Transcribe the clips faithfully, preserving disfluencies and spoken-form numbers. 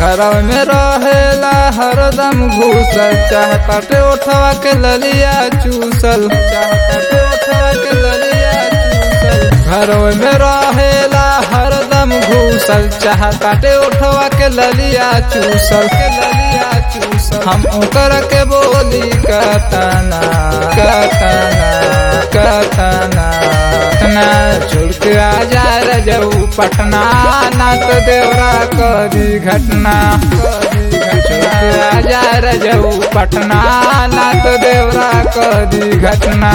घरवा में रहेला हरदम घूसल, चाहताटे उठवा के ललिया चूसल, चाहताटे उठवा के ललिया चूसल। घरवा में रहेला हरदम घूसल, चाहताटे उठवा के ललिया चूसल, के ललिया चूसल। हम ओकर के बोली कतना कतना कतना ना छोड़ के आजा रजऊ पटना, ना तो देवरा करी घटना। छोड़ के आजा रजऊ पटना, ना तो देवरा करी घटना।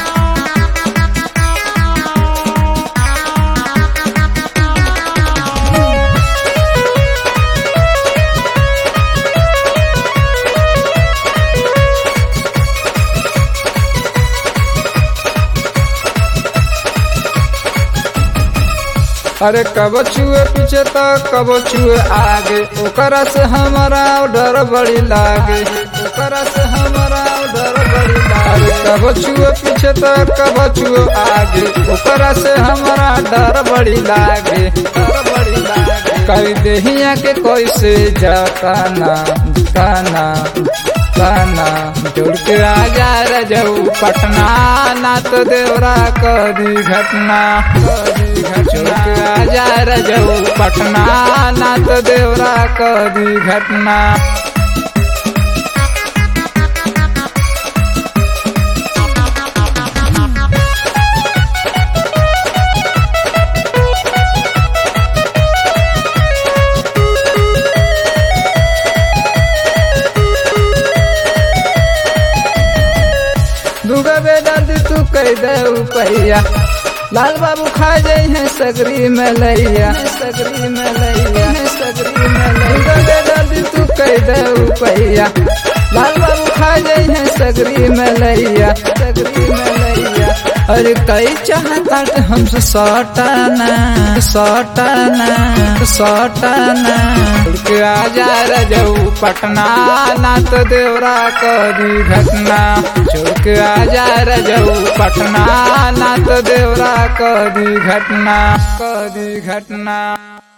अरे कब छुए पीछे तो कब छुए आगे, ओकरा से हमारा डर बड़ी लागे, ओकरा से हमारा डर बड़ी लागे। कब छुए पीछे तो कब छुए आगे, ओकरा से हमारा डर बड़ी लागे, डर बड़ी लागे। कई देहिया के कोई से जाता ना काना काना। जोड़ के आजा रजऊ पटना, ना तो देवरा करी घटना, करी घटना। के आजा रजऊ पटना, ना तो देवरा करी घटना। दुगा बेदर्द तू कह दे पैया, लाल बाबू खा जाई है सगरी में लैया, सगरी में लैया, सगरी में लैया। बेदर्द तू कह दे पैया, लाल बाबू खा जाई है सगरी में लैया, सगरी में लैया। अरे कई चाहता हमसे सटाना सटाना सटाना। के आजा रजऊ पटना, ना तो देवरा करी घटना। छोड़ के आजा रजऊ पटना, ना तो देवरा करी घटना, करी घटना।